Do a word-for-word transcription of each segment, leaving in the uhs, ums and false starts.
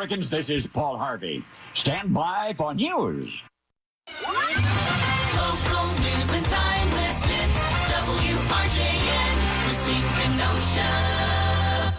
Americans, this is Paul Harvey. Stand by for news. Local news and timeless hits. W R J N, Racine, Kenosha.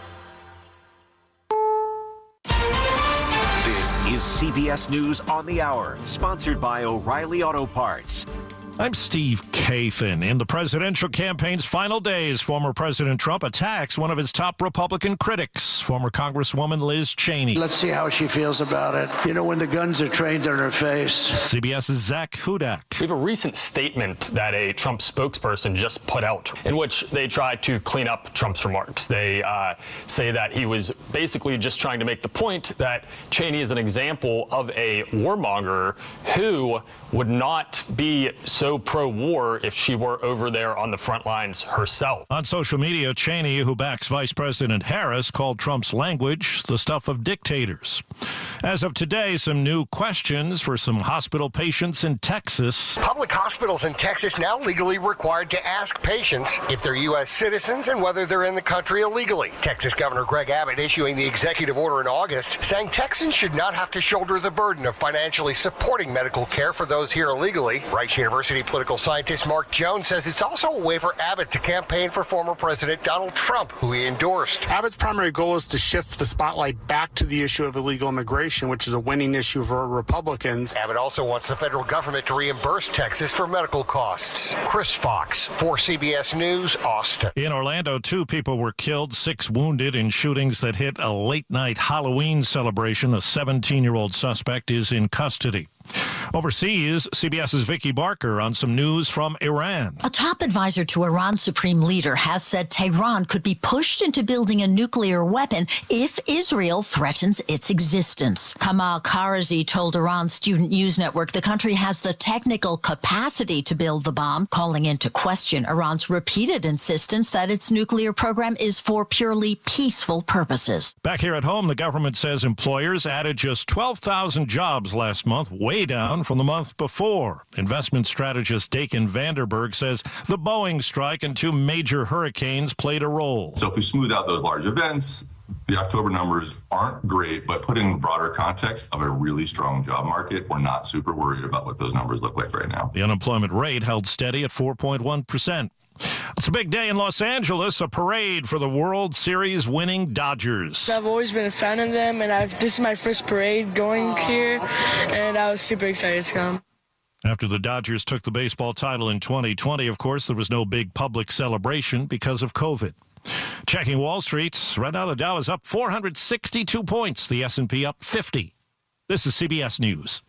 This is C B S News on the Hour, sponsored by O'Reilly Auto Parts. I'm Steve Kathan. In the presidential campaign's final days, former President Trump attacks one of his top Republican critics, former Congresswoman Liz Cheney. Let's see how she feels about it. You know, when the guns are trained on her face. CBS's Zach Hudak. We have a recent statement that a Trump spokesperson just put out in which they tried to clean up Trump's remarks. They uh, say that he was basically just trying to make the point that Cheney is an example of a warmonger who would not be so pro-war if she were over there on the front lines herself. On social media, Cheney, who backs Vice President Harris, called Trump's language the stuff of dictators. As of today, some new questions for some hospital patients in Texas. Public hospitals in Texas now legally required to ask patients if they're U S citizens and whether they're in the country illegally. Texas Governor Greg Abbott issuing the executive order in August saying Texans should not have to shoulder the burden of financially supporting medical care for those here illegally. Rice University political scientist Mark Jones says it's also a way for Abbott to campaign for former President Donald Trump, who he endorsed. Abbott's primary goal is to shift the spotlight back to the issue of illegal immigration, which is a winning issue for Republicans. Abbott also wants the federal government to reimburse Texas for medical costs. Chris Fox for C B S News, Austin. In Orlando, two people were killed, six wounded in shootings that hit a late-night Halloween celebration. A seventeen-year-old suspect is in custody. Overseas, CBS's Vicki Barker on some news from Iran. A top advisor to Iran's supreme leader has said Tehran could be pushed into building a nuclear weapon if Israel threatens its existence. Kamal Karazi told Iran's student news network the country has the technical capacity to build the bomb, calling into question Iran's repeated insistence that its nuclear program is for purely peaceful purposes. Back here at home, the government says employers added just twelve thousand jobs last month, way down from the month before. Investment strategist Dakin Vanderberg says the Boeing strike and two major hurricanes played a role. So if we smooth out those large events, the October numbers aren't great, but put in broader context of a really strong job market, we're not super worried about what those numbers look like right now. The unemployment rate held steady at four point one percent. It's a big day in Los Angeles, a parade for the World Series winning Dodgers. I've always been a fan of them, and I've, this is my first parade going here, and I was super excited to come. After the Dodgers took the baseball title in twenty twenty, of course, there was no big public celebration because of COVID. Checking Wall Street, right now the Dow is up four hundred sixty-two points, the S and P up fifty. This is C B S News.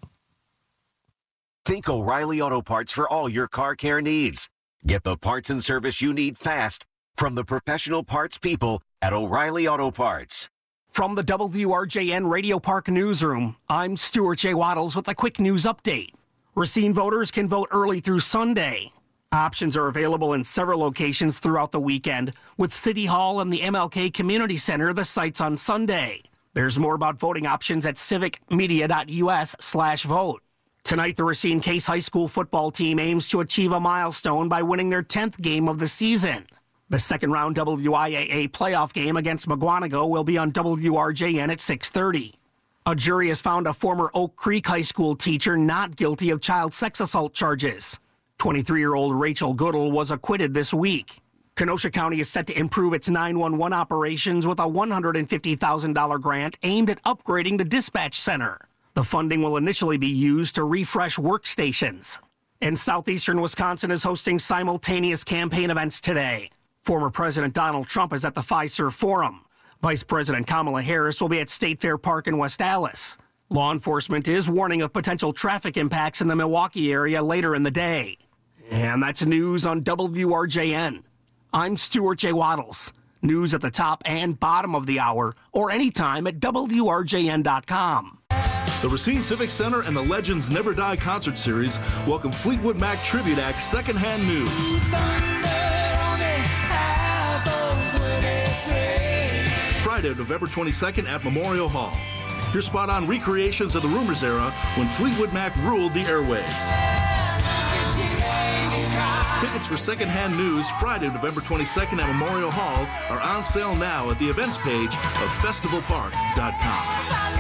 Think O'Reilly Auto Parts for all your car care needs. Get the parts and service you need fast from the professional parts people at O'Reilly Auto Parts. From the W R J N Radio Park Newsroom, I'm Stuart J. Waddles with a quick news update. Racine voters can vote early through Sunday. Options are available in several locations throughout the weekend, with City Hall and the M L K Community Center the sites on Sunday. There's more about voting options at civicmedia.us slash vote. Tonight, the Racine Case High School football team aims to achieve a milestone by winning their tenth game of the season. The second-round W I A A playoff game against Mugwanago will be on W R J N at six thirty. A jury has found a former Oak Creek High School teacher not guilty of child sex assault charges. twenty-three-year-old Rachel Goodall was acquitted this week. Kenosha County is set to improve its nine one one operations with a one hundred fifty thousand dollars grant aimed at upgrading the dispatch center. The funding will initially be used to refresh workstations. And southeastern Wisconsin is hosting simultaneous campaign events today. Former President Donald Trump is at the Fiserv Forum. Vice President Kamala Harris will be at State Fair Park in West Allis. Law enforcement is warning of potential traffic impacts in the Milwaukee area later in the day. And that's news on W R J N. I'm Stuart J. Waddles. News at the top and bottom of the hour, or anytime at W R J N dot com. The Racine Civic Center and the Legends Never Die concert series welcome Fleetwood Mac Tribute Act Secondhand News. Friday, November twenty-second at Memorial Hall. Your spot-on recreations of the Rumors era when Fleetwood Mac ruled the airwaves. Tickets for Secondhand News Friday, November twenty-second at Memorial Hall are on sale now at the events page of festival park dot com.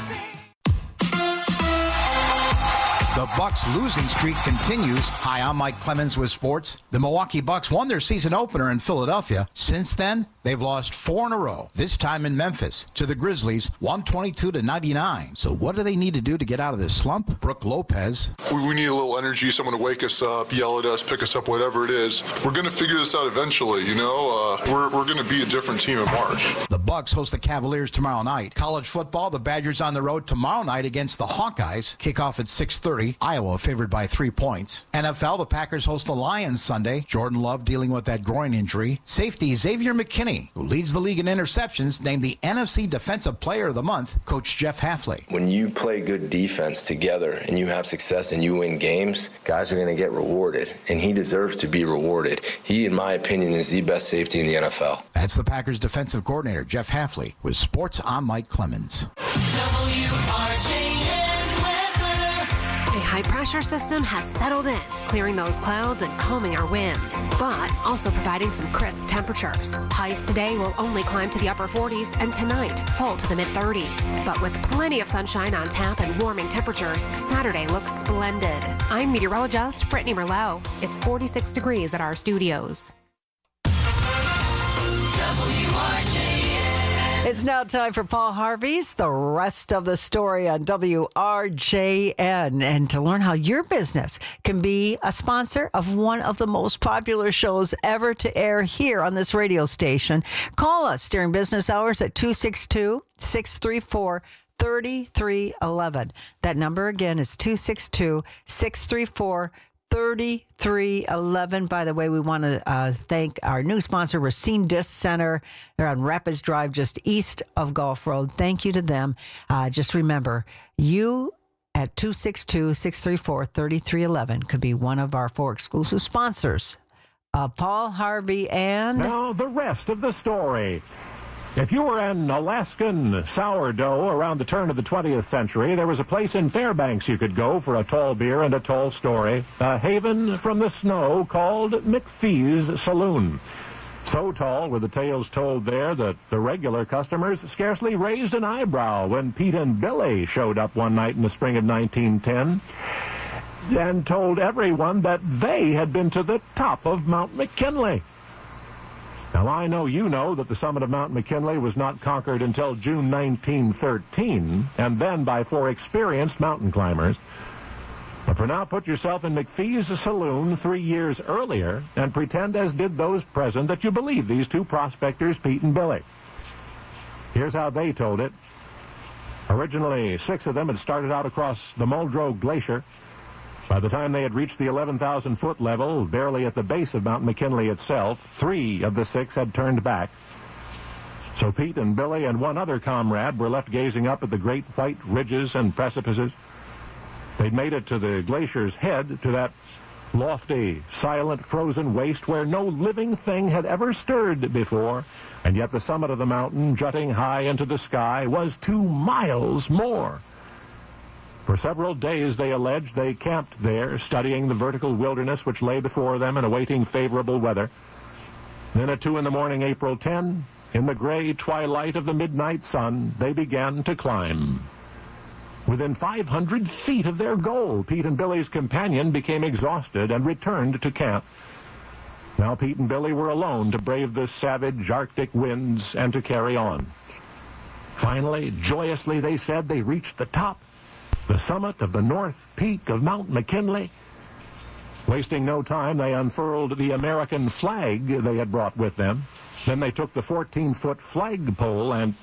The Bucks' losing streak continues. Hi, I'm Mike Clemens with sports. The Milwaukee Bucks won their season opener in Philadelphia. Since then, they've lost four in a row, this time in Memphis, to the Grizzlies, one twenty-two to ninety-nine. So what do they need to do to get out of this slump? Brooke Lopez. We, we need a little energy, someone to wake us up, yell at us, pick us up, whatever it is. We're going to figure this out eventually, you know? Uh, we're we're going to be a different team in March. The Bucks host the Cavaliers tomorrow night. College football, the Badgers on the road tomorrow night against the Hawkeyes. Kickoff at six thirty. Iowa favored by three points. N F L, the Packers host the Lions Sunday. Jordan Love dealing with that groin injury. Safety Xavier McKinney, who leads the league in interceptions, named the N F C Defensive Player of the Month, Coach Jeff Hafley. When you play good defense together and you have success and you win games, guys are going to get rewarded, and he deserves to be rewarded. He, in my opinion, is the best safety in the N F L. That's the Packers defensive coordinator, Jeff Hafley, with Sports. I'm Mike Clemens. W R J N weather. A high-pressure system has settled in, clearing those clouds and calming our winds, but also providing some crisp temperatures. Highs today will only climb to the upper forties, and tonight fall to the mid-thirties. But with plenty of sunshine on tap and warming temperatures, Saturday looks splendid. I'm meteorologist Brittany Merlot. It's forty-six degrees at our studios. W R J N. It's now time for Paul Harvey's The Rest of the Story on W R J N. And to learn how your business can be a sponsor of one of the most popular shows ever to air here on this radio station, call us during business hours at two six two, six three four, three three one one. That number again is two six two, six three four, three three one one. By the way, we want to uh, thank our new sponsor, Racine Disc Center. They're on Rapids Drive, just east of Gulf Road. Thank you to them. Uh, just remember, you at two six two, six three four, three three one one could be one of our four exclusive sponsors. Uh, Paul Harvey and... Now, the rest of the story. If you were an Alaskan sourdough around the turn of the twentieth century, there was a place in Fairbanks you could go for a tall beer and a tall story, a haven from the snow called McPhee's Saloon. So tall were the tales told there that the regular customers scarcely raised an eyebrow when Pete and Billy showed up one night in the spring of nineteen ten and told everyone that they had been to the top of Mount McKinley. Now, I know you know that the summit of Mount McKinley was not conquered until June nineteen thirteen, and then by four experienced mountain climbers. But for now, put yourself in McPhee's Saloon three years earlier and pretend, as did those present, that you believe these two prospectors, Pete and Billy. Here's how they told it. Originally, six of them had started out across the Muldrow Glacier. By the time they had reached the eleven thousand foot level, barely at the base of Mount McKinley itself, three of the six had turned back. So Pete and Billy and one other comrade were left gazing up at the great white ridges and precipices. They'd made it to the glacier's head, to that lofty, silent, frozen waste where no living thing had ever stirred before, and yet the summit of the mountain, jutting high into the sky, was two miles more. For several days, they alleged, they camped there, studying the vertical wilderness which lay before them and awaiting favorable weather. Then at two in the morning, April tenth, in the gray twilight of the midnight sun, they began to climb. Within five hundred feet of their goal, Pete and Billy's companion became exhausted and returned to camp. Now Pete and Billy were alone to brave the savage Arctic winds and to carry on. Finally, joyously, they said, they reached the top, the summit of the north peak of Mount McKinley. Wasting no time, they unfurled the American flag they had brought with them. Then they took the fourteen-foot flagpole, and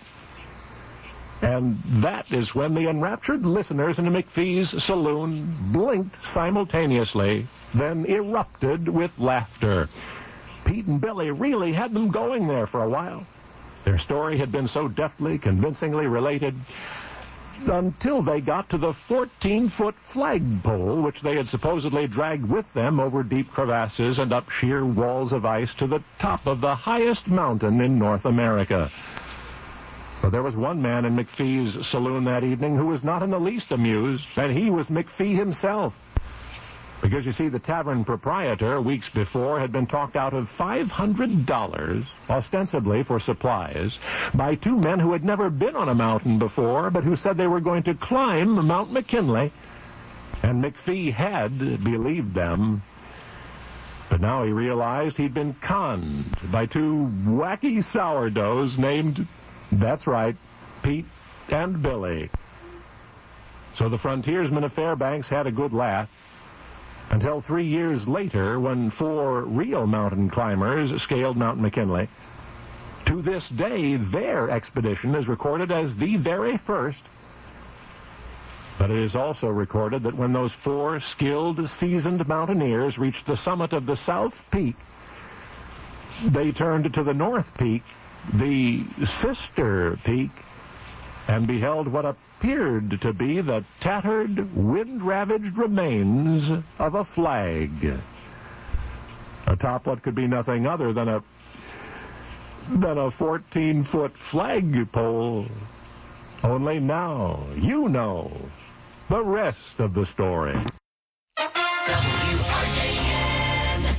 and that is when the enraptured listeners in McPhee's Saloon blinked simultaneously, then erupted with laughter. Pete and Billy really had them going there for a while. Their story had been so deftly, convincingly related, until they got to the fourteen-foot flagpole, which they had supposedly dragged with them over deep crevasses and up sheer walls of ice to the top of the highest mountain in North America. But there was one man in McPhee's Saloon that evening who was not in the least amused, and he was McPhee himself. Because, you see, the tavern proprietor, weeks before, had been talked out of five hundred dollars, ostensibly for supplies, by two men who had never been on a mountain before, but who said they were going to climb Mount McKinley. And McPhee had believed them. But now he realized he'd been conned by two wacky sourdoughs named, that's right, Pete and Billy. So the frontiersmen of Fairbanks had a good laugh. Until three years later, when four real mountain climbers scaled Mount McKinley. To this day, their expedition is recorded as the very first. But it is also recorded that when those four skilled, seasoned mountaineers reached the summit of the South Peak, they turned to the North Peak, the sister peak, and beheld what appeared to be the tattered, wind-ravaged remains of a flag atop what could be nothing other than a than a fourteen-foot flagpole. Only now you know the rest of the story. W R J N.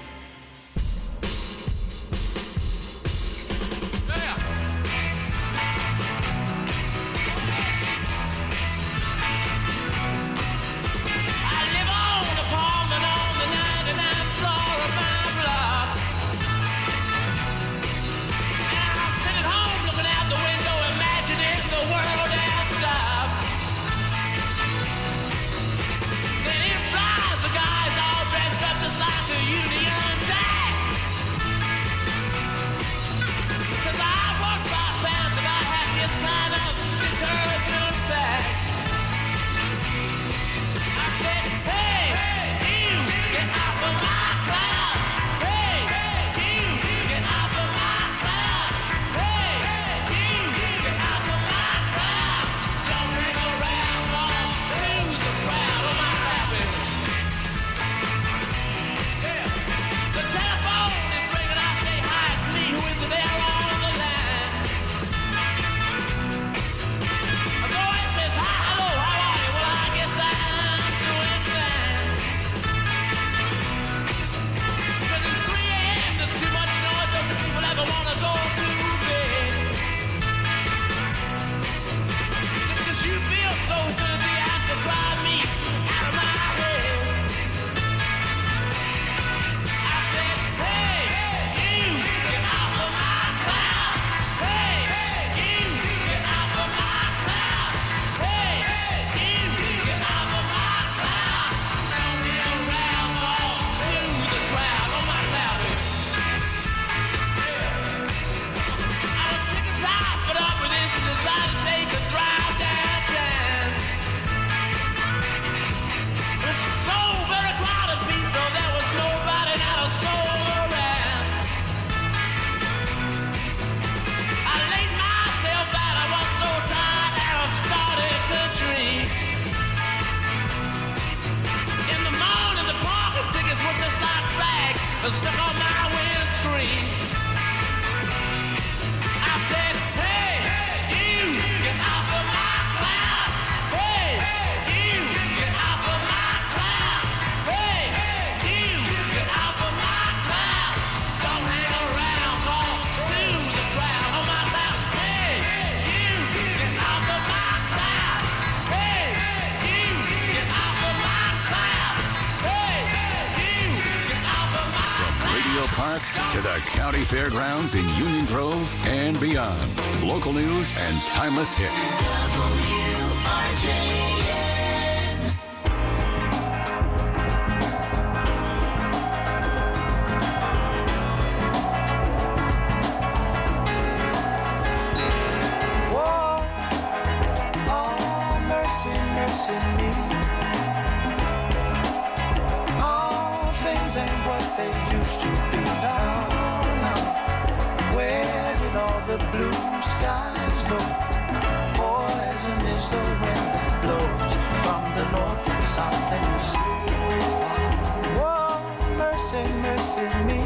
Stuck on my windscreen. I said, hey, you, get off of my cloud. Hey, you, get off of my cloud. Hey, you, get off of my cloud. Don't hang around, walk through the crowd on my cloud. Hey, you, get off of my cloud. Hey, you, get off of my cloud. Hey, you, get off of my cloud. Radio Park to the County Fairgrounds in Union Grove and beyond. Local news and timeless hits. W R J N. Whoa, oh, mercy, mercy me. All things ain't what they used to be now. now. Where did all the blue skies go? Poison is the wind that blows from the north and south and east. Whoa, mercy, mercy me.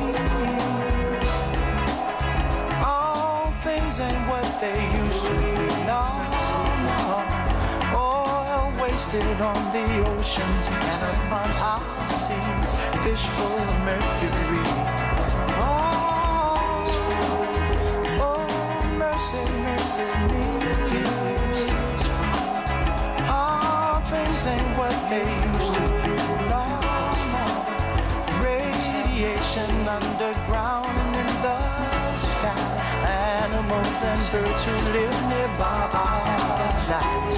All things ain't what they used to be now. Oil wasted on the oceans and upon our seas, fish full of mercury. Oh, oh, mercy, mercy me. All things ain't what they used to be. No, no. Radiation underground and in the sky. Animals and birds who live nearby are night.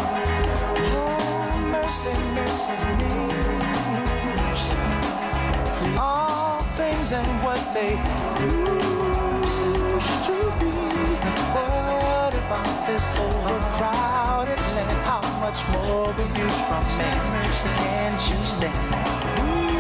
Oh, mercy, mercy me. All things and what they used to be. What about this overcrowded land? How much more will you from me? Can't you stand?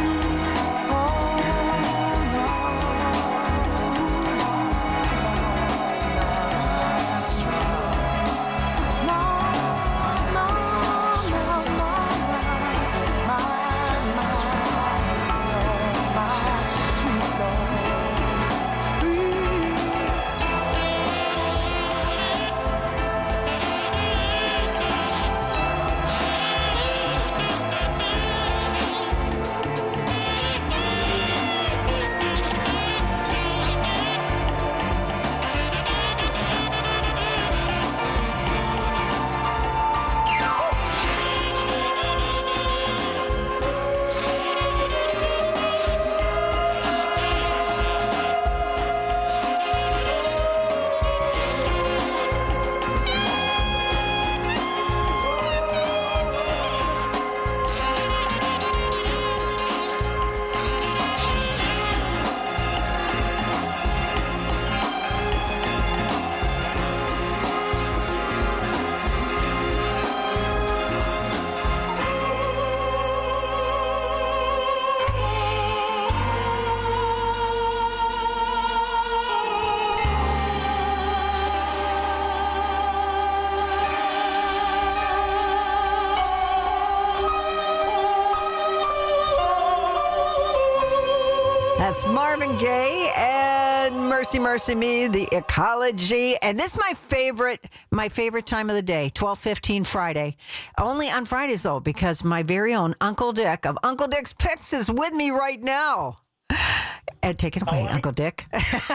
That's Marvin Gaye and Mercy, Mercy Me, the Ecology. And this is my favorite, my favorite time of the day, twelve fifteen Friday. Only on Fridays, though, because my very own Uncle Dick of Uncle Dick's Picks is with me right now. And take it away, Uncle Dick.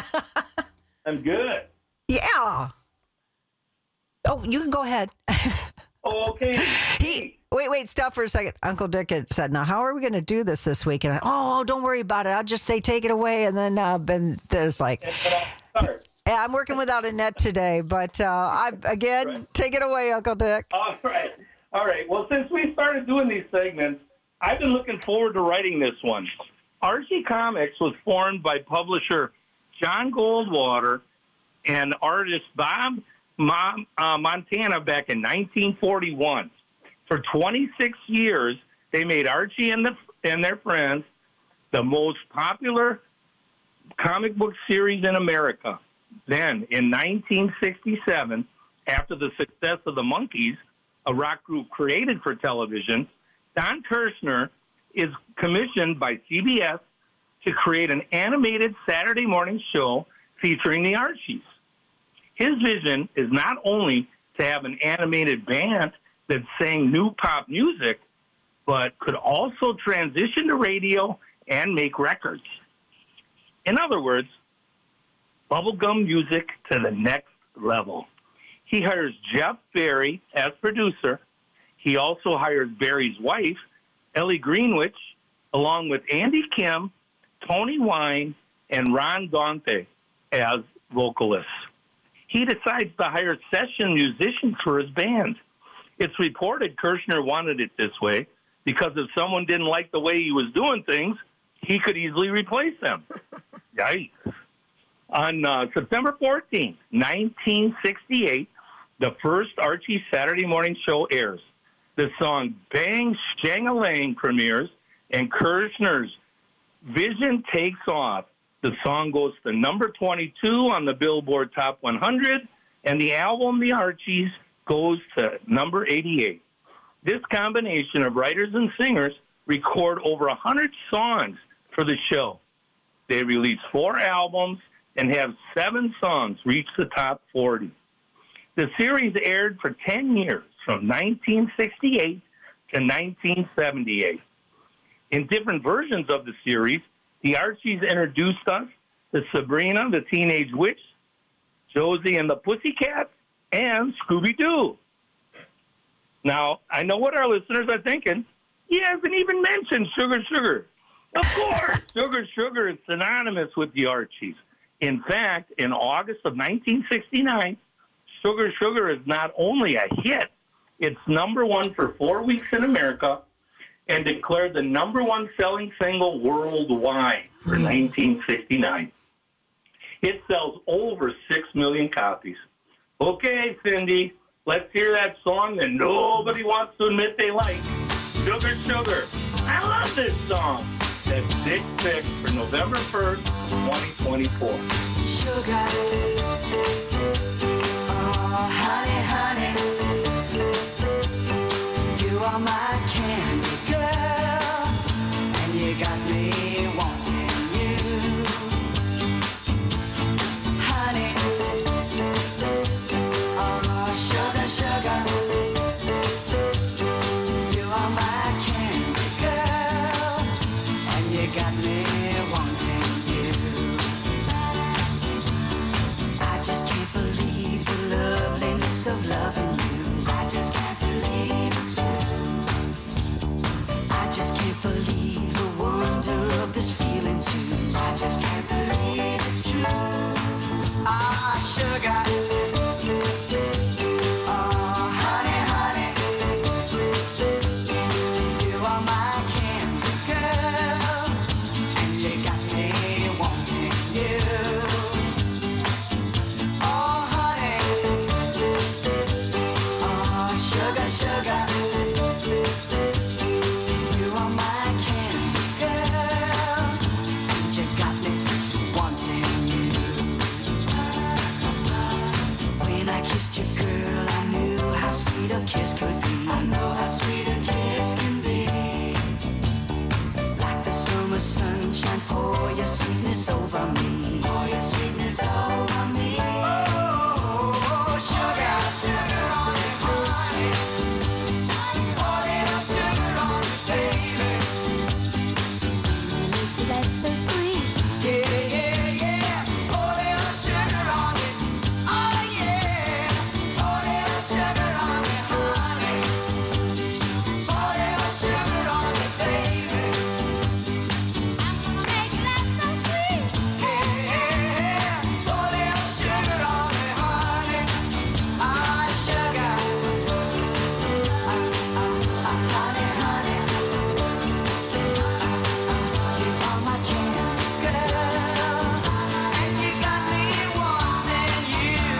I'm good. Yeah. Oh, you can go ahead. Oh, okay. He, wait, wait, stop for a second. Uncle Dick had said, now, how are we going to do this this week? And I, oh, don't worry about it. I'll just say, take it away. And then uh, Ben, there's like, yeah, I'm working without a net today. But uh, I again, right. Take it away, Uncle Dick. All right. All right. Well, since we started doing these segments, I've been looking forward to writing this one. Archie Comics was formed by publisher John Goldwater and artist Bob Mon- uh, Montana back in nineteen forty-one. For twenty-six years, they made Archie and, the, and their friends the most popular comic book series in America. Then, in nineteen sixty-seven, after the success of the Monkees, a rock group created for television, Don Kirshner is commissioned by C B S to create an animated Saturday morning show featuring the Archies. His vision is not only to have an animated band that sang new pop music, but could also transition to radio and make records. In other words, bubblegum music to the next level. He hires Jeff Barry as producer. He also hires Barry's wife, Ellie Greenwich, along with Andy Kim, Tony Wine, and Ron Dante as vocalists. He decides to hire session musicians for his band. It's reported Kirshner wanted it this way because if someone didn't like the way he was doing things, he could easily replace them. Yikes. On uh, September fourteenth, nineteen sixty-eight, the first Archie Saturday morning show airs. The song Bang Shang-a-Lang premieres, and Kirshner's vision takes off. The song goes to number twenty-two on the Billboard Top one hundred, and the album The Archies goes to number eighty-eight. This combination of writers and singers record over one hundred songs for the show. They release four albums and have seven songs reach the top forty. The series aired for ten years, from nineteen sixty-eight to nineteen seventy-eight. In different versions of the series, the Archies introduced us to Sabrina, the Teenage Witch, Josie and the Pussycats, and Scooby-Doo. Now, I know what our listeners are thinking. He hasn't even mentioned Sugar Sugar. Of course, Sugar Sugar is synonymous with the Archies. In fact, in August of nineteen sixty-nine, Sugar Sugar is not only a hit, it's number one for four weeks in America and declared the number one selling single worldwide for nineteen sixty-nine. It sells over six million copies. Okay, Cindy, let's hear that song that nobody wants to admit they like. Sugar Sugar. I love this song. That's Dick Pick for November first, twenty twenty-four. Sugar, oh honey, honey, you are my candy girl, and you got me wanting you, honey, oh sugar, sugar, you are my candy girl, and you got me wanting you. I just can't believe the loveliness of loving you. I just can't believe it's true. I just can't believe the wonder of this feeling too. I just can't believe it's true. Ah, sugar. Oh, honey, honey. You are my candy girl, and you got me wanting you. Oh, honey. Oh, sugar, sugar. You are my candy girl, and you got me wanting you. When I kissed you, girl, I knew how sweet a kiss could be. I know how sweet a kiss can be. Like the summer sunshine, pour your sweetness over me. Pour your sweetness over me. Oh, sugar, sugar on me, honey. Pour little sugar on me, baby. Life's so sweet. Yeah, yeah, yeah. Pour little sugar on me. Oh, yeah. Pour little sugar on me, honey. Pour little sugar on me, baby. I'm gonna make life so sweet. Yeah, yeah. Pour little sugar on me, honey. Ah, sugar. Ah, ah, ah, honey, honey. You are my candy girl, and you got me wanting you.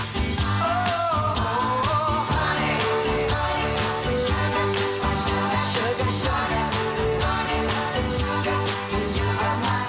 Oh, honey, sugar, sugar, sugar, sugar, you are my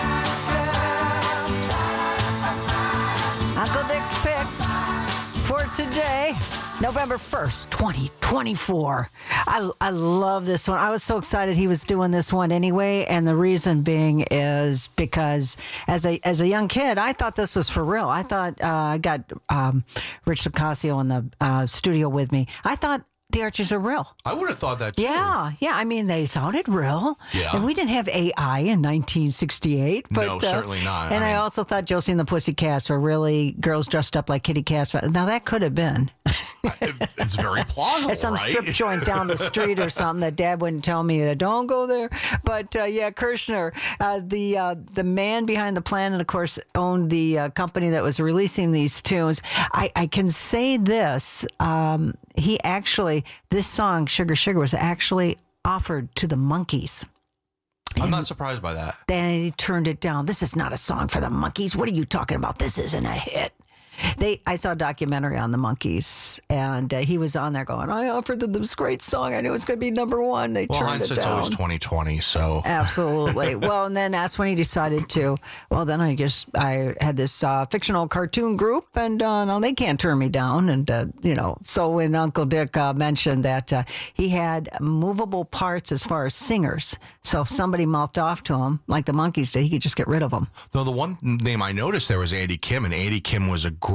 candy girl. Uncle Dick's Pick for today, November first, twenty twenty-four. I, I love this one. I was so excited he was doing this one anyway, and the reason being is because as a as a young kid, I thought this was for real. I thought uh, I got um, Rich Lucasio in the uh, studio with me. I thought the Archies are real. I would have thought that too. Yeah, yeah. I mean, they sounded real. Yeah. And we didn't have A I in nineteen sixty-eight. But, No, certainly not. And I I, mean- also thought Josie and the Pussycats were really girls dressed up like kitty cats. Now, that could have been. It's very plausible, At some right? strip joint down the street or something that Dad wouldn't tell me to don't go there. But uh, yeah, Kirshner, uh, the uh, the man behind the plan, and of course owned the uh, company that was releasing these tunes. I, I can say this: um, he actually, this song "Sugar Sugar" was actually offered to the Monkees. I'm not surprised by that. Then he turned it down. This is not a song for the Monkees. What are you talking about? This isn't a hit. They, I saw a documentary on the Monkees, and uh, he was on there going, "I offered them this great song. I knew it was going to be number one." They Well, turned it hindsight's down. always twenty twenty, so Absolutely. Well, and then that's when he decided to. Well, then I just I had this uh, fictional cartoon group, and uh, now they can't turn me down. And uh, you know, so when Uncle Dick uh, mentioned that uh, he had movable parts as far as singers, so if somebody mouthed off to him like the Monkees did, he could just get rid of them. Though the one name I noticed there was Andy Kim, and Andy Kim was a great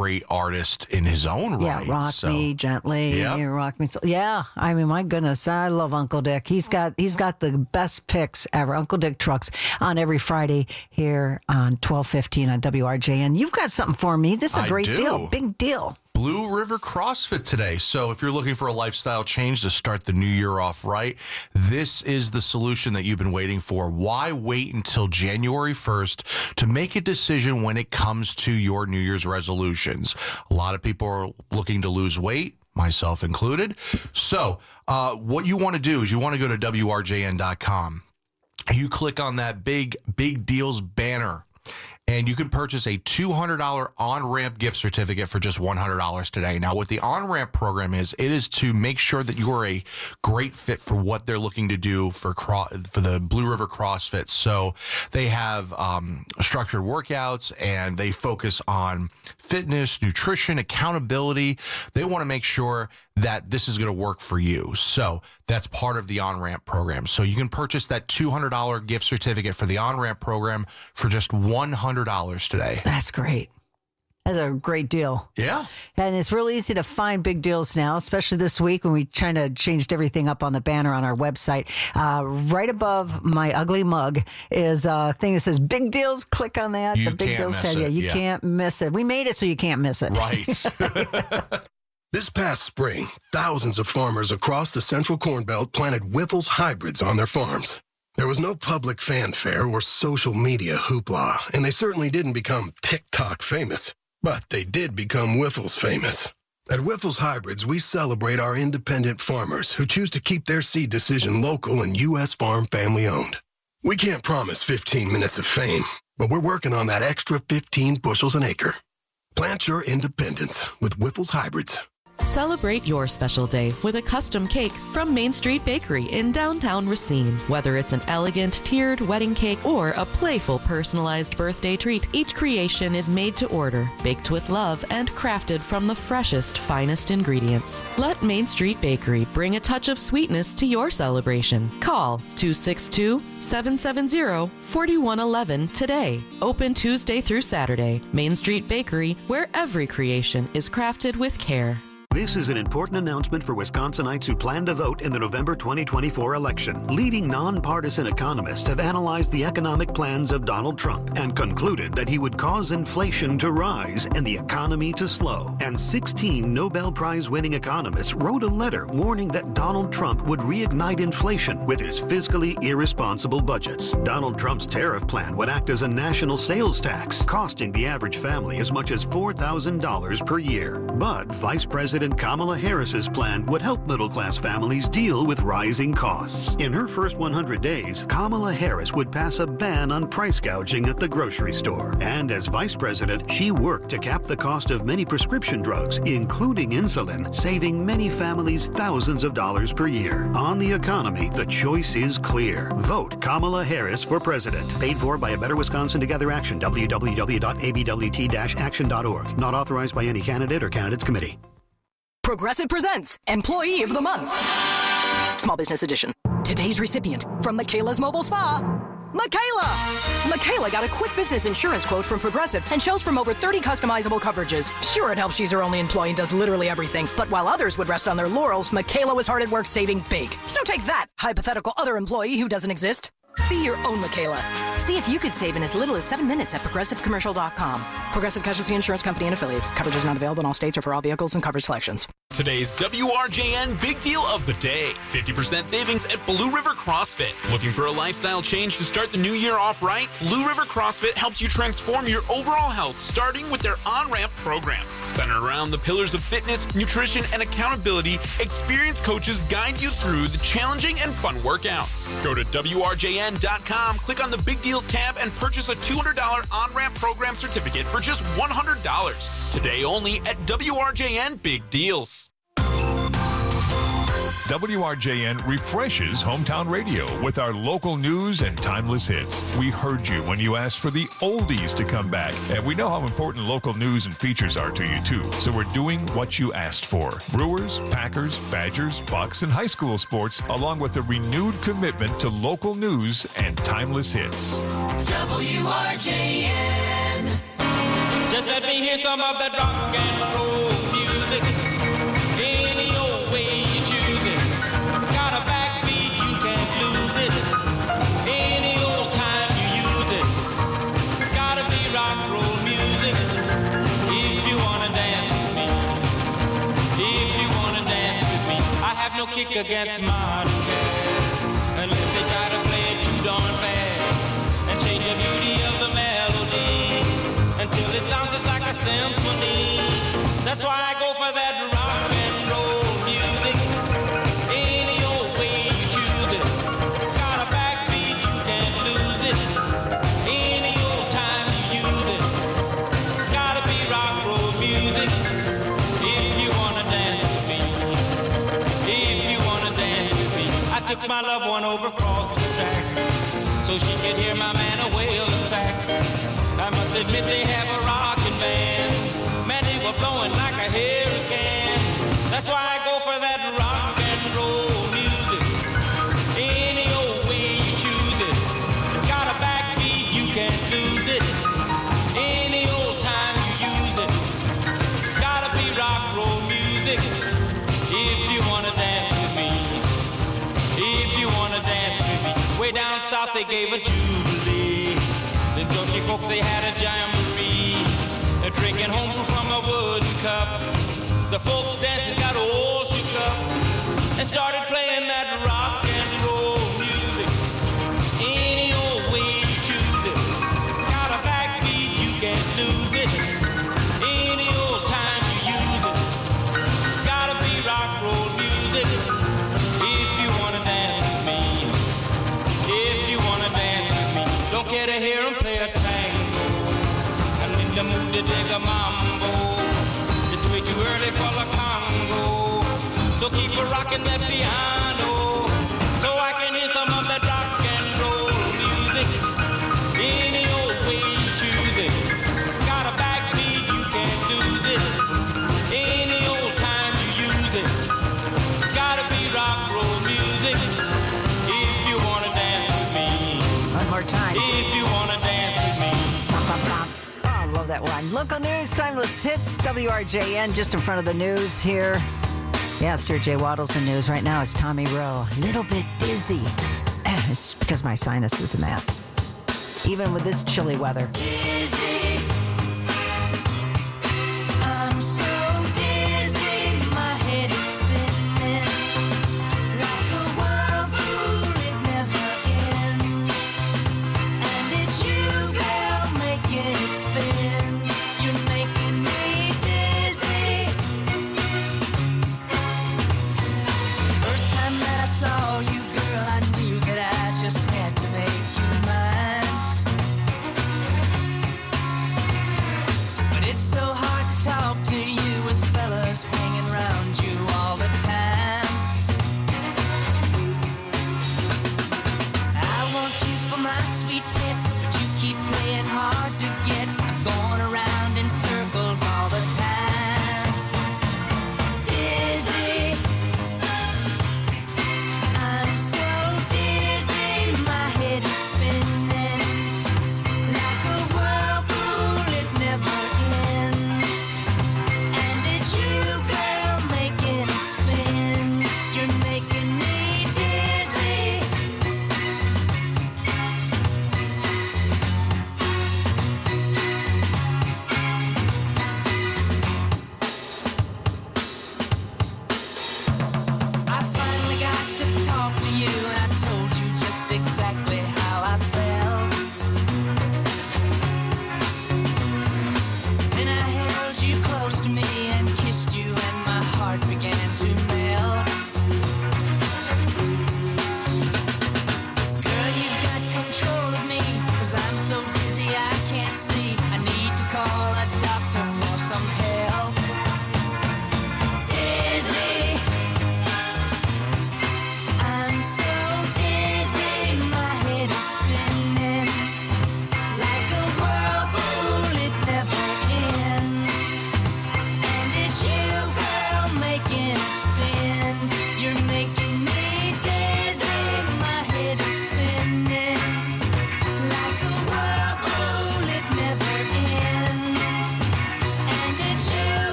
great artist in his own Yeah, right. rock so. me gently, Yep. rock me. So, yeah, I mean, my goodness, I love Uncle Dick. He's got he's got the best picks ever. Uncle Dick Trucks on every Friday here on twelve fifteen on W R J N. You've got something for me. This is a I great do. deal, big deal. Blue River CrossFit today. So if you're looking for a lifestyle change to start the new year off right, this is the solution that you've been waiting for. Why wait until January first to make a decision when it comes to your New Year's resolutions? A lot of people are looking to lose weight, myself included. So uh, what you want to do is you want to go to W R J N dot com. You click on that big, big deals banner, and you can purchase a two hundred dollars on-ramp gift certificate for just one hundred dollars today. Now, what the on-ramp program is, it is to make sure that you are a great fit for what they're looking to do for cro- for the Blue River CrossFit. So they have um, structured workouts, and they focus on fitness, nutrition, accountability. They want to make sure that this is going to work for you. So that's part of the on-ramp program. So you can purchase that two hundred dollars gift certificate for the on-ramp program for just one hundred dollars today. That's great. That's a great deal. Yeah. And it's really easy to find big deals now, especially this week when we kind of changed everything up on the banner on our website. Uh, right above my ugly mug is a thing that says big deals. Click on that. You the big can't deals miss tab. Yeah, it. you Yeah. can't miss it. We made it so you can't miss it. Right. This past spring, thousands of farmers across the Central Corn Belt planted Whiffles hybrids on their farms. There was no public fanfare or social media hoopla, and they certainly didn't become TikTok famous. But they did become Whiffles famous. At Whiffles Hybrids, we celebrate our independent farmers who choose to keep their seed decision local and U S farm family owned. We can't promise fifteen minutes of fame, but we're working on that extra fifteen bushels an acre. Plant your independence with Whiffles Hybrids. Celebrate your special day with a custom cake from Main Street Bakery in downtown Racine. Whether it's an elegant tiered wedding cake or a playful personalized birthday treat, each creation is made to order, baked with love, and crafted from the freshest, finest ingredients. Let Main Street Bakery bring a touch of sweetness to your celebration. Call two six two, seven seven zero, four one one one today. Open Tuesday through Saturday. Main Street Bakery, where every creation is crafted with care. This is an important announcement for Wisconsinites who plan to vote in the November twenty twenty-four election. Leading nonpartisan economists have analyzed the economic plans of Donald Trump and concluded that he would cause inflation to rise and the economy to slow. And sixteen Nobel Prize-winning economists wrote a letter warning that Donald Trump would reignite inflation with his fiscally irresponsible budgets. Donald Trump's tariff plan would act as a national sales tax, costing the average family as much as four thousand dollars per year. But Vice President Kamala Harris's plan would help middle-class families deal with rising costs. In her first one hundred days, Kamala Harris would pass a ban on price gouging at the grocery store. And as vice president, she worked to cap the cost of many prescription drugs, including insulin, saving many families thousands of dollars per year. On the economy, the choice is clear. Vote Kamala Harris for president. Paid for by A Better Wisconsin Together Action, w w w dot a b w t dash action dot org. Not authorized by any candidate or candidates committee. Progressive presents Employee of the Month. Small Business Edition. Today's recipient from Michaela's Mobile Spa, Michaela! Michaela got a quick business insurance quote from Progressive and chose from over thirty customizable coverages. Sure, it helps she's her only employee and does literally everything. But while others would rest on their laurels, Michaela was hard at work saving big. So take that, hypothetical other employee who doesn't exist. Be your own Michaela. See if you could save in as little as seven minutes at progressive commercial dot com. Progressive Casualty Insurance Company and Affiliates. Coverage is not available in all states or for all vehicles and coverage selections. Today's W R J N Big Deal of the Day. fifty percent savings at Blue River CrossFit. Looking for a lifestyle change to start the new year off right? Blue River CrossFit helps you transform your overall health, starting with their on-ramp program. Centered around the pillars of fitness, nutrition, and accountability, experienced coaches guide you through the challenging and fun workouts. Go to W R J N dot com, click on the Big Deals tab, and purchase a two hundred dollars on-ramp program certificate for just one hundred dollars. Today only at W R J N Big Deals. W R J N refreshes hometown radio with our local news and timeless hits. We heard you when you asked for the oldies to come back, and we know how important local news and features are to you too. So we're doing what you asked for. Brewers, Packers, Badgers, Bucks, and high school sports, along with a renewed commitment to local news and timeless hits. W R J N. Just let me hear some of that rock and roll music. Any old way you choose it. It's got a backbeat, you can't lose it. Any old time you use it. It's gotta be rock and roll music. If you wanna dance with me. If you wanna dance with me. I have no kick against modern jazz. Unless they try to play it too darn fast. And change the beauty of the melody. Until it sounds just like a symphony. That's why I go for that rock and roll music. Any old way you choose it. It's got a backbeat, you can't lose it. Any old time you use it. It's gotta be rock and roll music. If you wanna dance with me. If you wanna dance with me. I took my loved one over across the tracks so she could hear my man a wailing sax. I must admit they have a rockin' band. Man, they were blowing like a hurricane. That's why I go for that rock and roll music. Any old way you choose it. It's got a backbeat, you can't lose it. Any old time you use it. It's gotta be rock and roll music. If you wanna dance with me. If you wanna dance with me. Way down south they gave a jubilee. The country folks, they had a jamboree. They're drinking home from a wooden cup. The folks dancing got all shook up and started playing that rock and roll music. Any old way you choose it. It's got a backbeat, you can't lose it. Any old time you use it. It's gotta be rock and roll music. If you wanna dance with me. If you wanna dance with me. Don't care to hear them play a tango. I'm in the mood to dig a mambo. It's way too early for the Congo. So keep a rocking that piano. So I can hear some of that rock and roll music. Any old way you choose it. It's got a backbeat, you can't lose it. Any old time you use it. It's gotta be rock and roll music. If you wanna dance with me. One more time. If you wanna dance with me. Oh, I love that one. Local news, timeless hits, W R J N, just in front of the news here. Yeah, Sir Jay Waddles in news right now. It's Tommy Rowe. A little bit dizzy. It's because my sinus is in that. Even with this chilly weather. Dizzy. I'm so dizzy, my head is spinning like a whirlpool, it never ends. And it's you, girl, making it spin. You're making me dizzy. First time that I saw you, girl, I knew that I just had to make you mine. But it's so hard to talk to you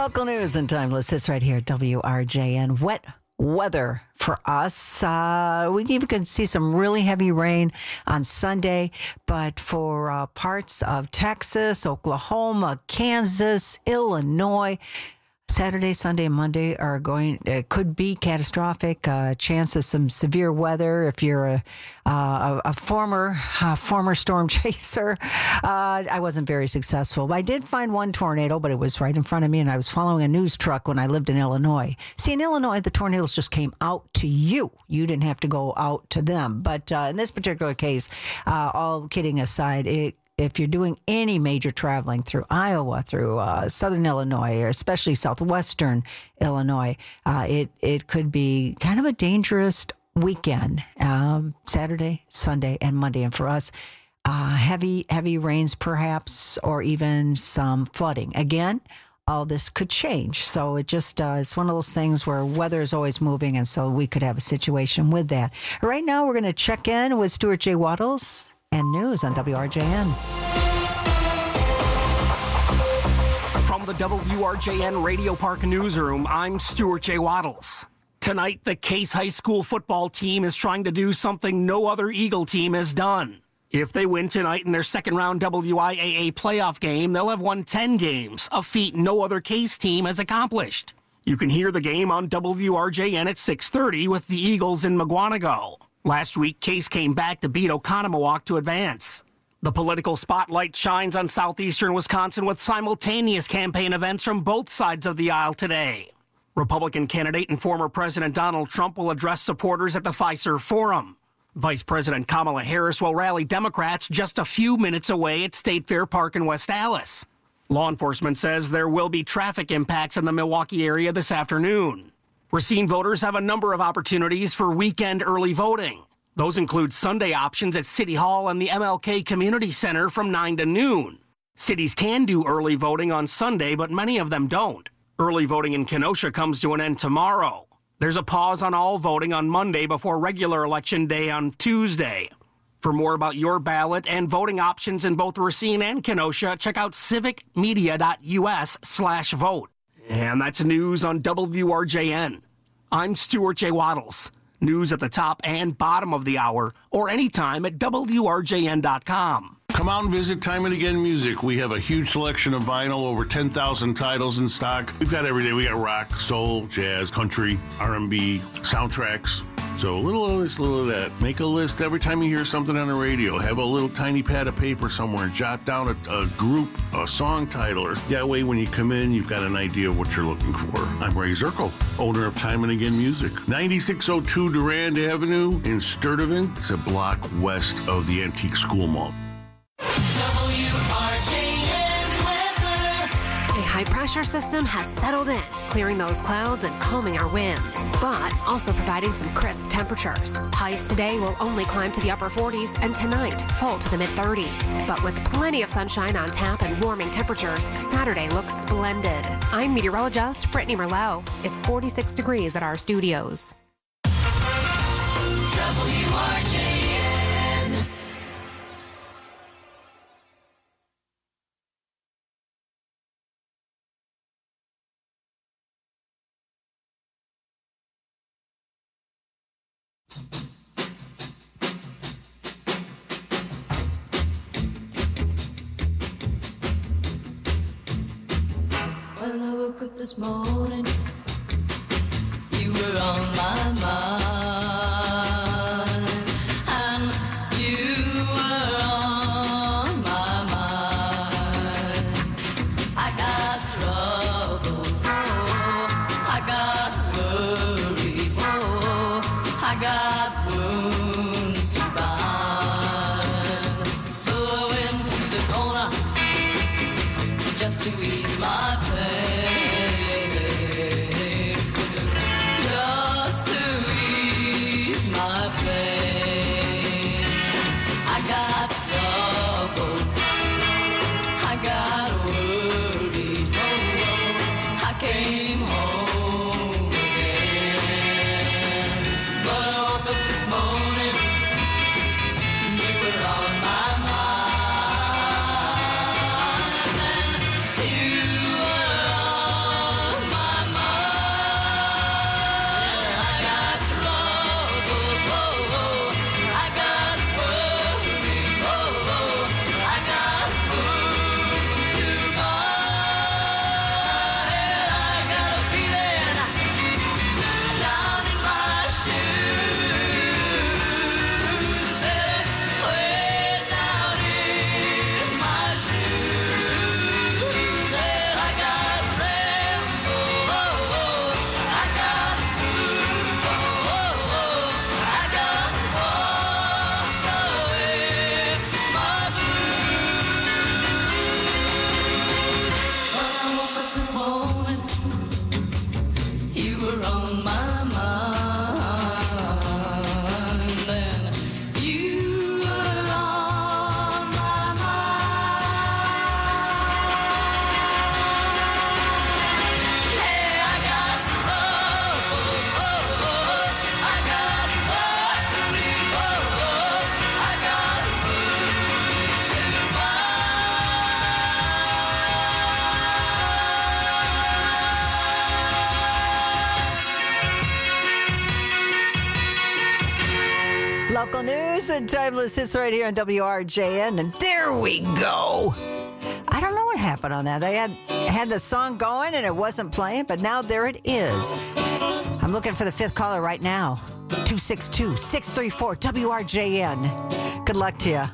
Local news and timeless hits right here at W R J N. Wet weather for us. Uh, we even can see some really heavy rain on Sunday, but for uh, parts of Texas, Oklahoma, Kansas, Illinois, Saturday, Sunday, and Monday are going, it could be catastrophic. Uh, chance of some severe weather. If you're a, uh, a, a former uh, former storm chaser, uh, I wasn't very successful. But I did find one tornado, but it was right in front of me, and I was following a news truck when I lived in Illinois. See, in Illinois, the tornadoes just came out to you. You didn't have to go out to them. But uh, in this particular case, uh, all kidding aside, it if you're doing any major traveling through Iowa, through uh, southern Illinois, or especially southwestern Illinois, uh, it, it could be kind of a dangerous weekend, um, Saturday, Sunday, and Monday. And for us, uh, heavy, heavy rains perhaps, or even some flooding. Again, all this could change. So it just, uh, it's one of those things where weather is always moving, and so we could have a situation with that. Right now, we're going to check in with Stuart J. Waddles and news on W R J N. From the W R J N Radio Park Newsroom, I'm Stuart J. Waddles. Tonight, the Case High School football team is trying to do something no other Eagle team has done. If they win tonight in their second round W I A A playoff game, they'll have won ten games, a feat no other Case team has accomplished. You can hear the game on W R J N at six thirty with the Eagles in Mugwanago. Last week, Case came back to beat Oconomowoc to advance. The political spotlight shines on southeastern Wisconsin with simultaneous campaign events from both sides of the aisle today. Republican candidate and former President Donald Trump will address supporters at the Fiserv Forum. Vice President Kamala Harris will rally Democrats just a few minutes away at State Fair Park in West Allis. Law enforcement says there will be traffic impacts in the Milwaukee area this afternoon. Racine voters have a number of opportunities for weekend early voting. Those include Sunday options at City Hall and the M L K Community Center from nine to noon. Cities can do early voting on Sunday, but many of them don't. Early voting in Kenosha comes to an end tomorrow. There's a pause on all voting on Monday before regular election day on Tuesday. For more about your ballot and voting options in both Racine and Kenosha, check out civicmedia.us slash vote. And that's news on W R J N. I'm Stuart J. Waddles. News at the top and bottom of the hour, or anytime at W R J N dot com. Come out and visit Time and Again Music. We have a huge selection of vinyl, over ten thousand titles in stock. We've got everything. We got rock, soul, jazz, country, R and B, soundtracks. So a little of this, a little of that. Make a list every time you hear something on the radio. Have a little tiny pad of paper somewhere and jot down a, a group, a song title. Or that way when you come in, you've got an idea of what you're looking for. I'm Ray Zirkle, owner of Time and Again Music. ninety-six oh two Durand Avenue in Sturtevant. It's a block west of the Antique School Mall. A high-pressure system has settled in, clearing those clouds and calming our winds, but also providing some crisp temperatures. Highs today will only climb to the upper forties, and tonight fall to the mid-thirties. But with plenty of sunshine on tap and warming temperatures, Saturday looks splendid. I'm meteorologist Brittany Merlot. It's forty-six degrees at our studios. W R J N. When I woke up this morning, you were on my mind, and you were on my mind. I got troubles, oh, I got worries, oh, I got wounds to bind. So I went to the corner just to ease my pain. Just to ease my pain. I got trouble. I got worried. Oh, oh, I came home again. But I woke Local news and timeless hits right here on W R J N. And there we go. I don't know what happened on that. I had had the song going and it wasn't playing, but now there it is. I'm looking for the fifth caller right now. two six two, six three four, W R J N. Good luck to you.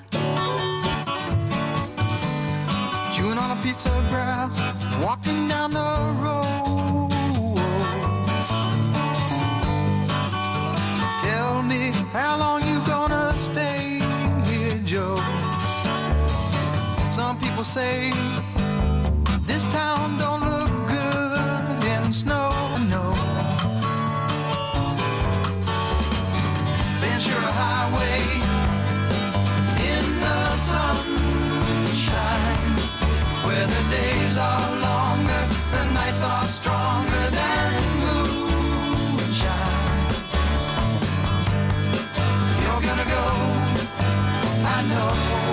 Chewing on a piece of grass, walking down the road. Tell me, how long you gonna stay here, Joe? Some people say this town don't look good in snow. No, Ventura Highway in the sunshine, where the days are longer, the nights are stronger than moonshine. You're gonna go, I know.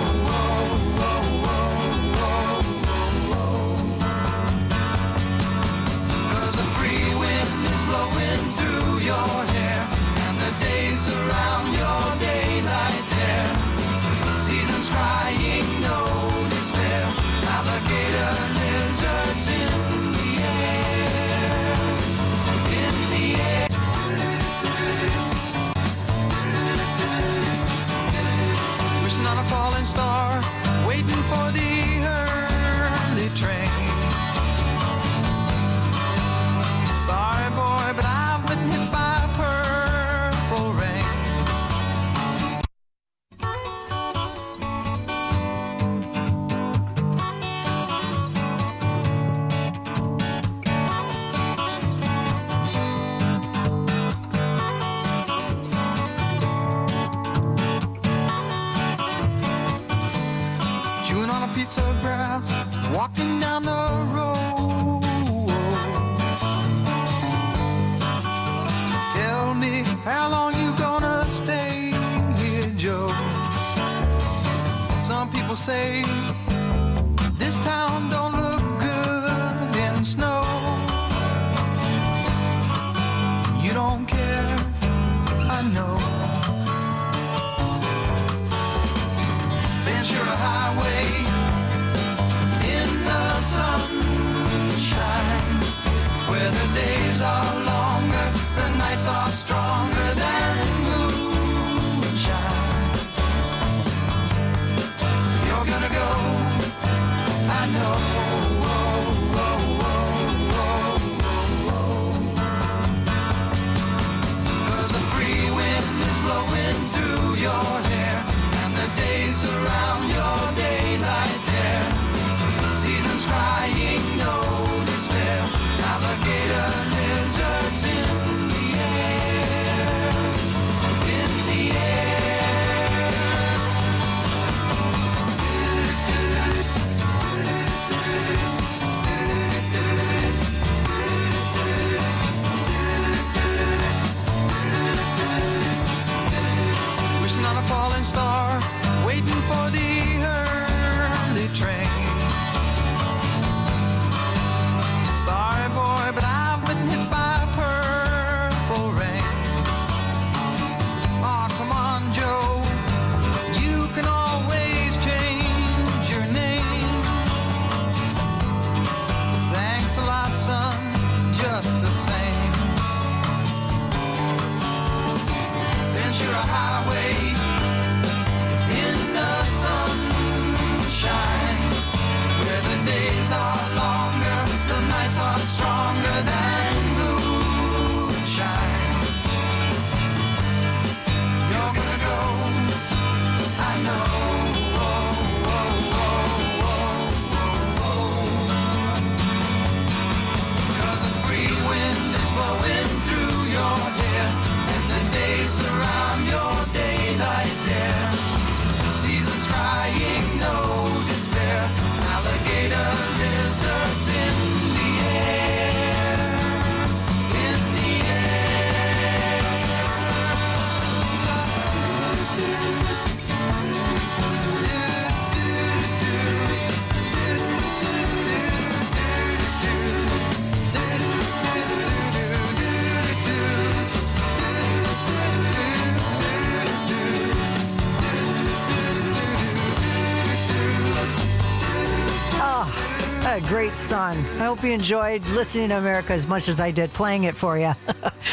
Blowing through your hair, and the days surround your daylight there. Seasons crying, no despair. Alligator lizards in the air, in the air. Wishing on a falling star, waiting for the early train. Sorry, boy, but I've been hit by purple rain. Chewing on a piece of grass, walking down the road. How long you gonna stay here, Joe? Some people say this town don't look good in snow. You don't care, I know. Ventura Highway in the sunshine, where the days are longer, the nights are stronger than moonshine. You're gonna go, I know. Cause the free wind is blowing through your hair, and the days surround your daylight there. Seasons crying, no despair. Alligator lizards in the air, in the air. Wishing on a falling star, waiting for the early train. Sorry, boy, but I've been hit by purple rain. Oh, come on, Joe. You can always change your name. Thanks a lot, son, just the same. Ventura Highway in the sunshine, where the days are longer, the nights are stronger than moonshine. You're gonna go, I know. Cause the free wind is blowing great son. I hope you enjoyed listening to America as much as I did playing it for you.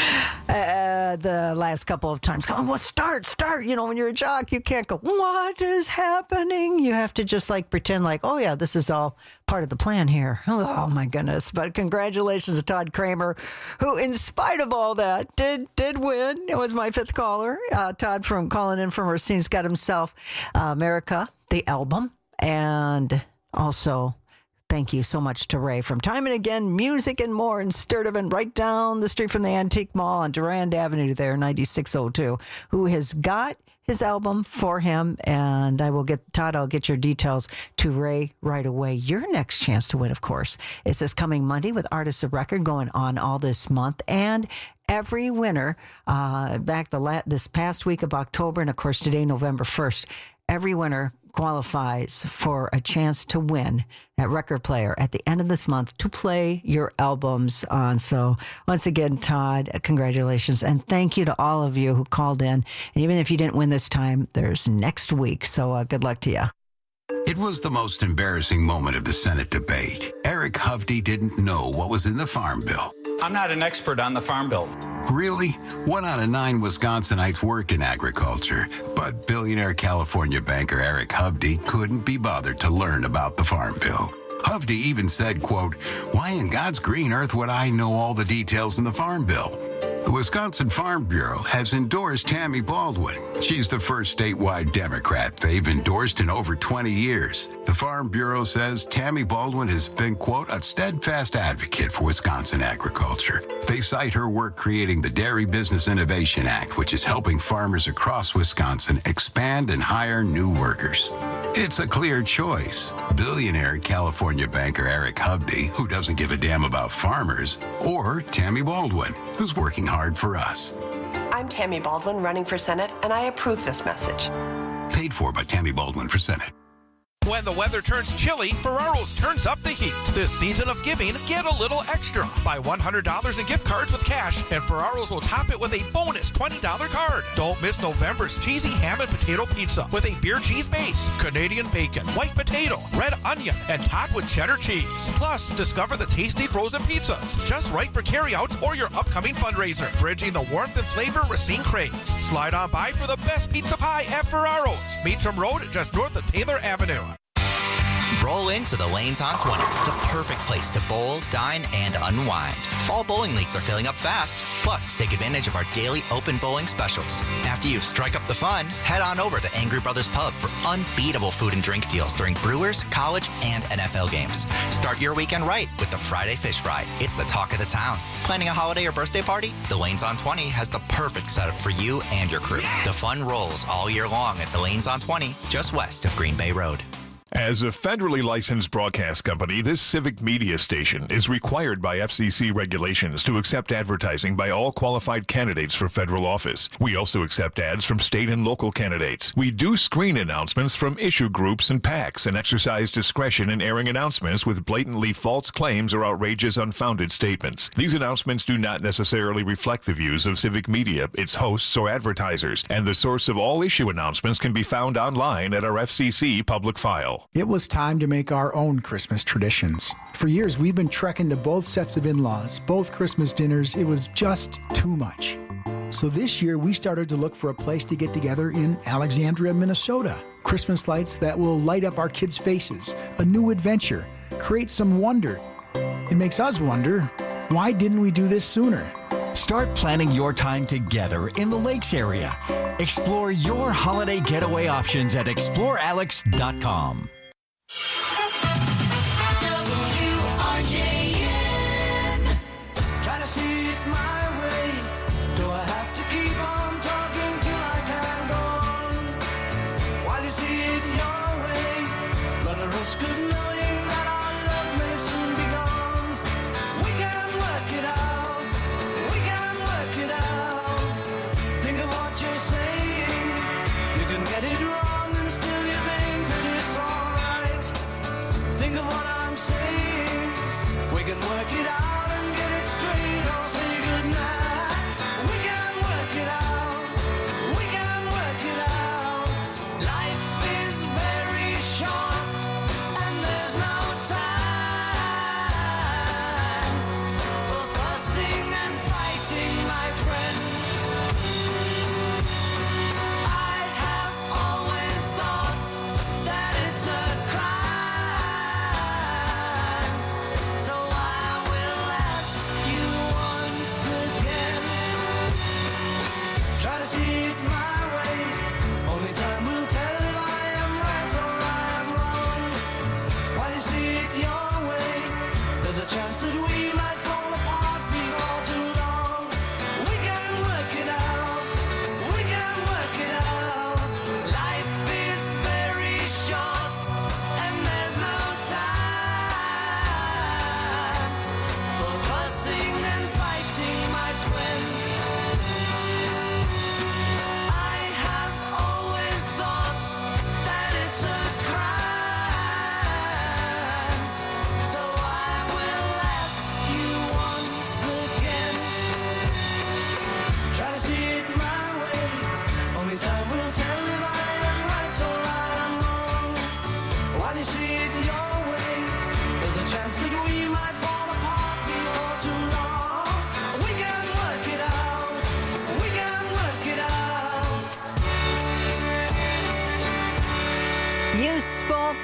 Uh, the last couple of times. Come on, well, start, start. You know, when you're a jock, you can't go, what is happening? You have to just like pretend like, oh, yeah, this is all part of the plan here. Oh, my goodness. But congratulations to Todd Kramer, who, in spite of all that, did did win. It was my fifth caller. Uh, Todd from calling in from Racine's got himself uh, America, the album, and also thank you so much to Ray from Time and Again, Music and More in Sturtevant, right down the street from the Antique Mall on Durand Avenue there, ninety-six oh two, who has got his album for him. And I will get, Todd, I'll get your details to Ray right away. Your next chance to win, of course, is this coming Monday with Artists of Record going on all this month. And every winner, uh, back the la- this past week of October, and of course today, November first, every winner qualifies for a chance to win that record player at the end of this month to play your albums on. So once again, Todd, congratulations. And thank you to all of you who called in. And even if you didn't win this time, there's next week. So uh, good luck to you. It was the most embarrassing moment of the Senate debate. Eric Hovde didn't know what was in the Farm Bill. I'm not an expert on the Farm Bill. Really? One out of nine Wisconsinites work in agriculture, but billionaire California banker Eric Hovde couldn't be bothered to learn about the Farm Bill. Hovde even said, quote, "Why in God's green earth would I know all the details in the Farm Bill?" The Wisconsin Farm Bureau has endorsed Tammy Baldwin. She's the first statewide Democrat they've endorsed in over twenty years. The Farm Bureau says Tammy Baldwin has been, quote, "a steadfast advocate for Wisconsin agriculture." They cite her work creating the Dairy Business Innovation Act, which is helping farmers across Wisconsin expand and hire new workers. It's a clear choice. Billionaire California banker Eric Hovde, who doesn't give a damn about farmers, or Tammy Baldwin, who's working hard for us. I'm Tammy Baldwin, running for Senate, and I approve this message. Paid for by Tammy Baldwin for Senate. When the weather turns chilly, Ferraro's turns up the heat. This season of giving, get a little extra. Buy one hundred dollars in gift cards with cash, and Ferraro's will top it with a bonus twenty dollars card. Don't miss November's cheesy ham and potato pizza with a beer cheese base, Canadian bacon, white potato, red onion, and topped with cheddar cheese. Plus, discover the tasty frozen pizzas, just right for carryout or your upcoming fundraiser, bridging the warmth and flavor Racine craves. Slide on by for the best pizza pie at Ferraro's, Beecham Road, just north of Taylor Avenue. Roll into the Lanes on twenty, the perfect place to bowl, dine, and unwind. Fall bowling leagues are filling up fast. Plus, take advantage of our daily open bowling specials. After you strike up the fun, head on over to Angry Brothers Pub for unbeatable food and drink deals during Brewers, college, and N F L games. Start your weekend right with the Friday Fish Fry. It's the talk of the town. Planning a holiday or birthday party? The Lanes on twenty has the perfect setup for you and your crew. The fun rolls all year long at the Lanes on twenty, just west of Green Bay Road. As a federally licensed broadcast company, this civic media station is required by F C C regulations to accept advertising by all qualified candidates for federal office. We also accept ads from state and local candidates. We do screen announcements from issue groups and PACs and exercise discretion in airing announcements with blatantly false claims or outrageous unfounded statements. These announcements do not necessarily reflect the views of civic media, its hosts, or advertisers, and the source of all issue announcements can be found online at our F C C public file. It was time to make our own Christmas traditions. For years, we've been trekking to both sets of in-laws, both Christmas dinners. It was just too much. So this year, we started to look for a place to get together in Alexandria, Minnesota. Christmas lights that will light up our kids' faces, a new adventure, create some wonder. It makes us wonder, why didn't we do this sooner? Start planning your time together in the Lakes area. Explore your holiday getaway options at explore alex dot com. W R J N. Try to see it my way. Do I have to keep on talking till I can go on? While you see it your way, run the risk of knowing that our love may soon be gone. We can work it out. We can work it out. Think of what you're saying. You can get it wrong and still you think that it's alright. Think of what I'm saying. We can work it out and get it straight. I'll say goodnight.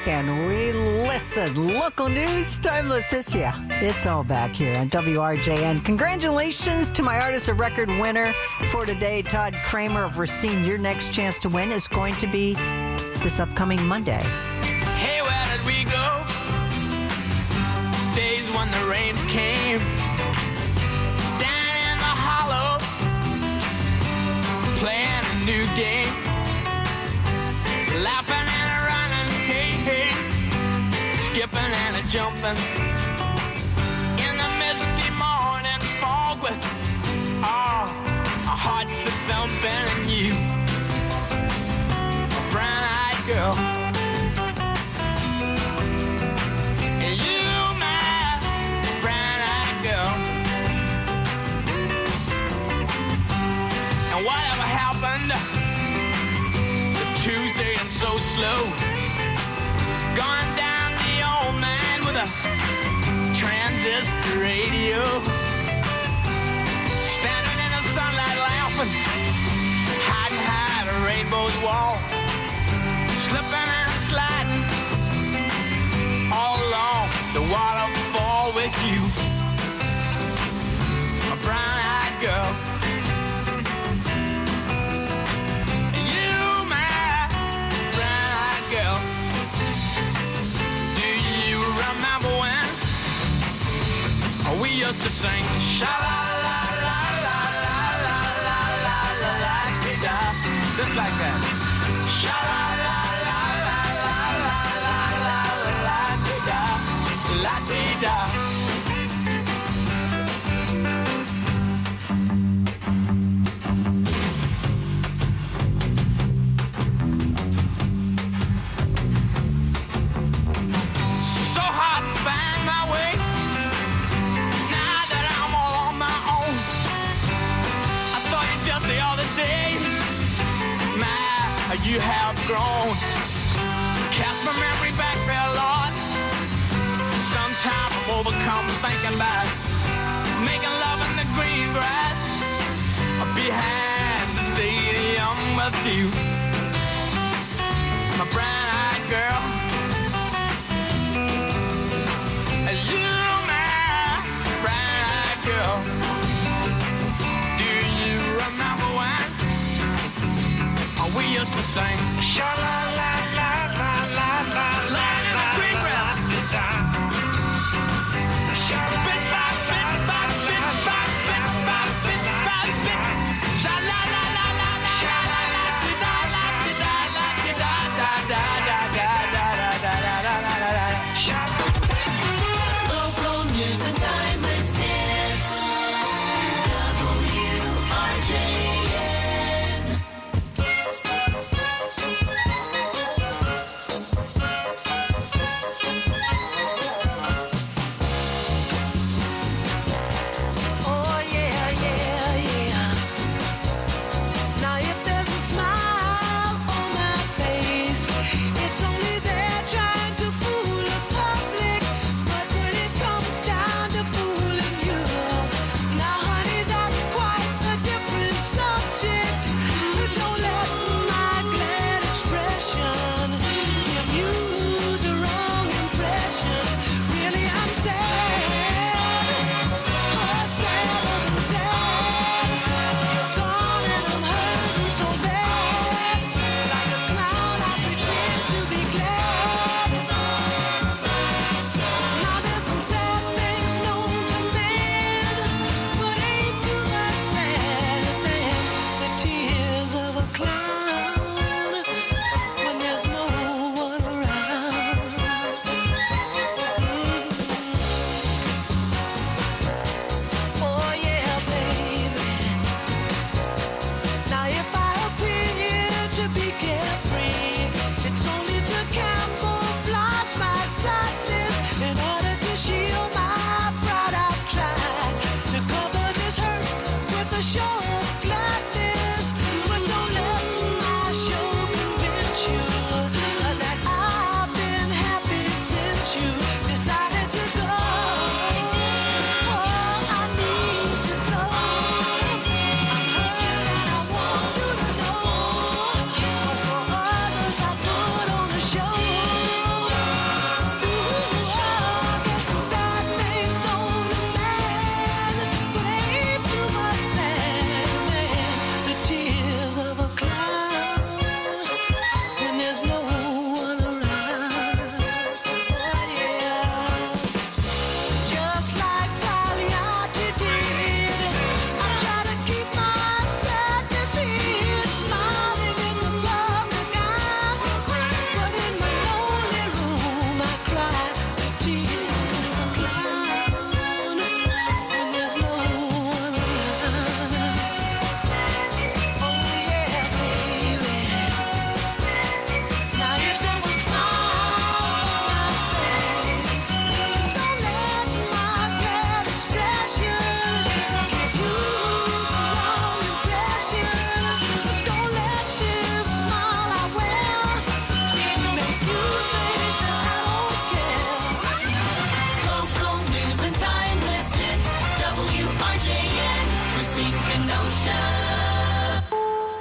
back and we listen. Local news, timeless hits. Yeah, it's all back here on W R J N. Congratulations to my Artist of Record winner for today, Todd Kramer of Racine. Your next chance to win is going to be this upcoming Monday. Hey, where did we go? Days when the rains came. Down in the hollow, playing a new game. Laughing and a running, hey, hey. Skipping and a jumping. In the misty morning fog with, oh, our hearts are thumping and you, a brown-eyed girl. And you, my brown-eyed girl. And whatever happened to Tuesday and so slow? Gone down the old man with a transistor radio. Standing in the sunlight laughing, hiding behind a rainbow's wall. Slipping and sliding all along the waterfall with you, a brown-eyed girl. You, my brown-eyed girl. Do you remember when we used to sing sha-la-la-la-la-la-la-la-la-la-la-la-la-la-la-la, just like that. Sha-la-la-la-la-la-la-la-la-la-la-la-la-la-la. So hard to find my way. Now that I'm all on my own, I saw you just the other day. My, you have grown. Cast my memory back there, Lord. Sometimes I'm overcome thinking about making love in the green grass behind the stadium with you, my brown-eyed girl. You, my brown-eyed girl. Do you remember when we used to sing sha-la-la?